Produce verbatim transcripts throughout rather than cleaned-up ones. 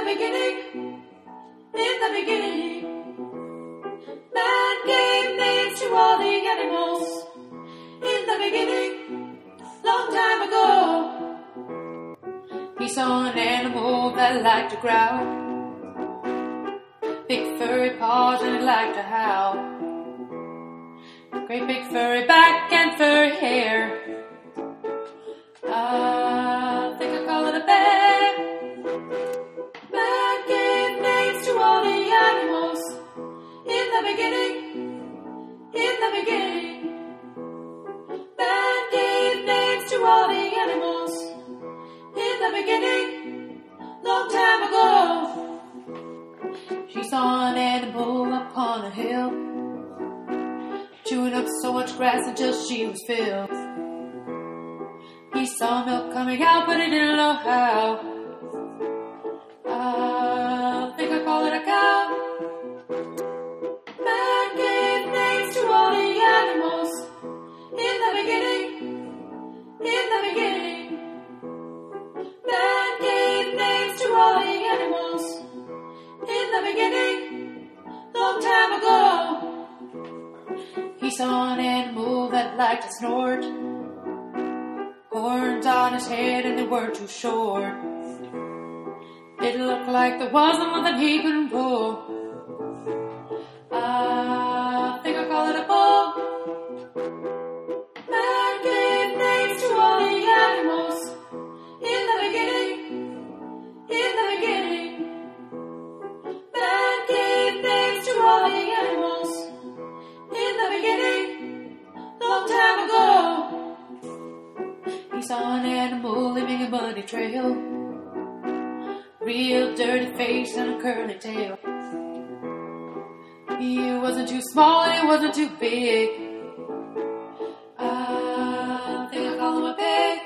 beginning, in the beginning, man gave names to all the animals. In the beginning, long time ago, he saw an animal that liked to growl, big furry paws and it liked to howl, great big furry back and furry hair. I think I call it a bear. Man gave names to all the animals. In the beginning, in the beginning, man gave names to all the animals. In the beginning, long time ago, she saw an animal upon a hill, chewing up so much grass until she was filled. He saw milk coming out, but he didn't know how. I think I call it a cow. Man gave names to all the animals. In the beginning, in the beginning, man gave names to all the animals. In the beginning, long time ago, he saw an animal that liked to snort, horns on his head and they weren't too short. It looked like there was one that he couldn't pull. I think I call it a bull. Man gave names to all the animals. In the beginning, in the beginning, man gave names to all the animals. In the beginning, long time ago, he saw an animal leaving a muddy trail, real dirty face and a curly tail. He wasn't too small and he wasn't too big. I think I call him a pig.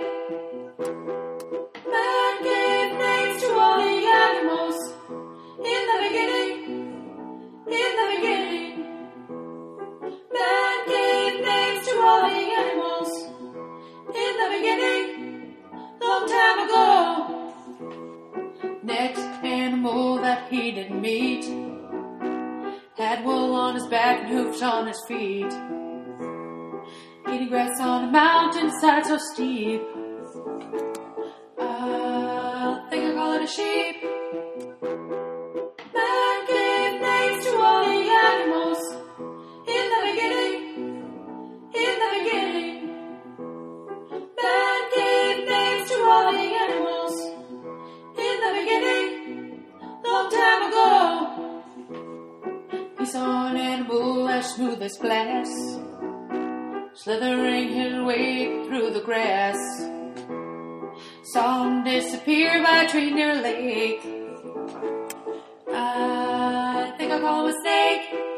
Man gave names to all the animals. In the beginning, in the beginning, man gave names to all the animals. In the beginning, long time ago. Next animal that he didn't meet had wool on his back and hoofs on his feet, eating grass on a mountainside so steep. I think I call it a sheep. Man gave names to all the animals. In the beginning, in the beginning, man gave names to all the animals. In the beginning, long time ago, he saw an animal as smooth as glass, slithering his way through the grass. Saw him disappear by a tree near a lake. I think I'll call him a snake.